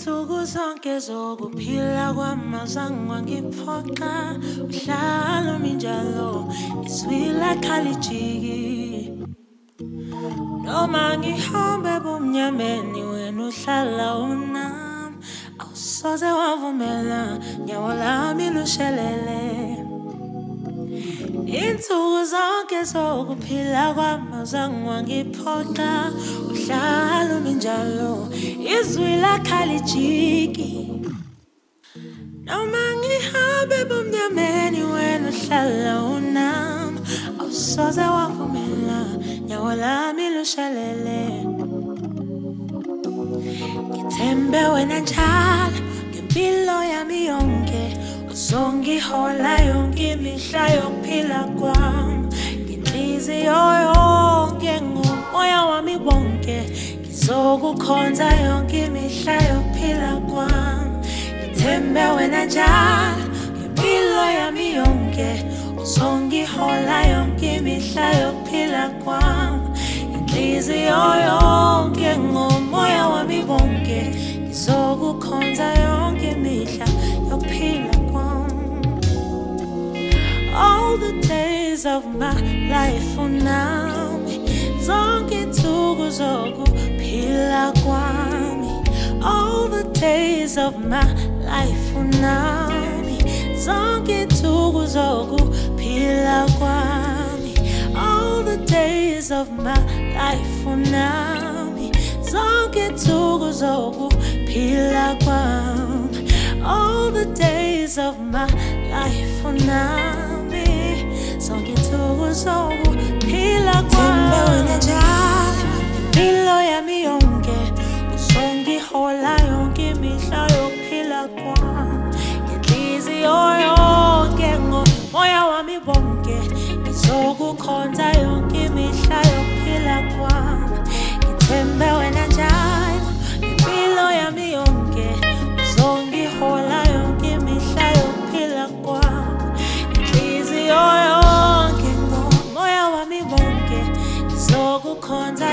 Insuku zonke zokuphila kwamazange wangiphoqa uhlala minjalo iswila khalijiki noma ngihambe bumnyameni wena uhlala unami awusoze wavumela nyawo lami lushelele Insuku zonke zokuphila kwamazange wangiphoqa uhlala minjalo iswila khalijiki noma ngihambe bumnyameni wena uhlala unami awusoze wavumela nyawo lami lushelele ngithembe wena njalo ngempilo yami yonke uzongihola yonke imihla yokuphila kwami ngenhliziyo yonke ngomoya wami wonke ngizokukhonza yonke imihla yokuphila kwami ngithembe wena njalo ngempilo yami yonke uzongihola yonke imihla yokuphila kwami ngenhliziyo yonke ngomoya wami wonke ngizokukhonza yonke imihla yokuphila kwami All the days of my life unami zonke insuku zokuphila kwami All the days of my life unami zonke insuku zokuphila kwami All the days of my life unami zonke insuku zokuphila kwami All the days of my life unami zonke insuku zokuphila kwami wena njalo impilo yami yonke uzongihola yonke imihla yokuphila kwami ngenhliziyo yonke ngomoya wami wonke ngizokukhonza yonke imihla yokuphila kwami ngithembe wena njalo impilo yami yonke uzongihola yonke imihla yokuphila kwami ngenhliziyo yonke ngomoya wami wonke ngizokukhonza